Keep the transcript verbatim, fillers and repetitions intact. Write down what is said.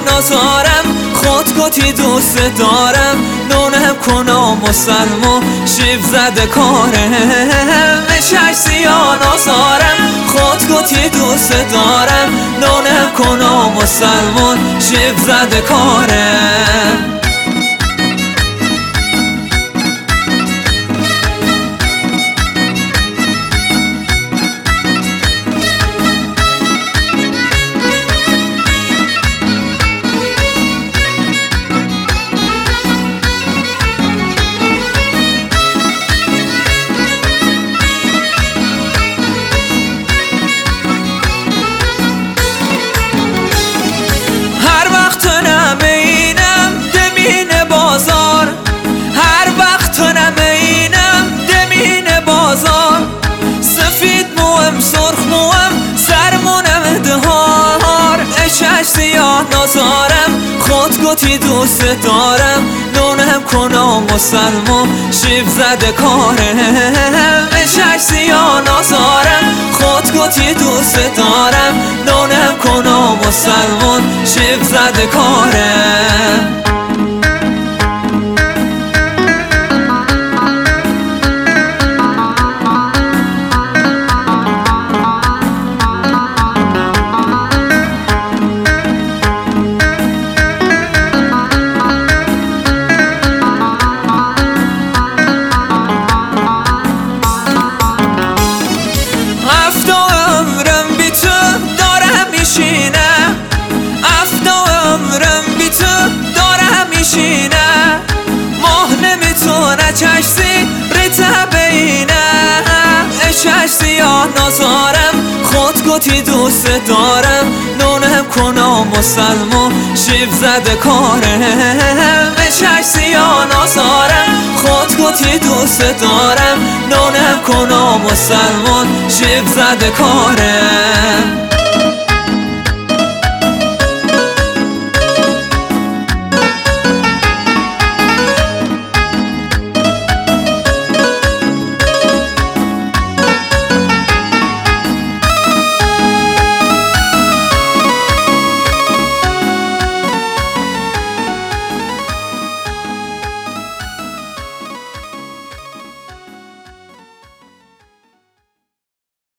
نازارم خود گتی دوست دارم نونم کنم مسلمان شیب زده کارم شش سیاه نازارم خود گتی دوست دارم نونم کنم مسلمان شیب زده کارم سیاه نازارم خود گتی دوست دارم نونم کنم مسلمان شیب زده کارم شش سیاه نازارم خود گتی دوست دارم نونم کنم مسلمان شیب زده کارم چشسی ریته بینه شش سیاه نازارم خود گتی دوست دارم نونم کنم مسلمان شیب زده کارم شش سیاه نازارم خود گتی دوست دارم نونم کنم مسلمان شیب زده کارم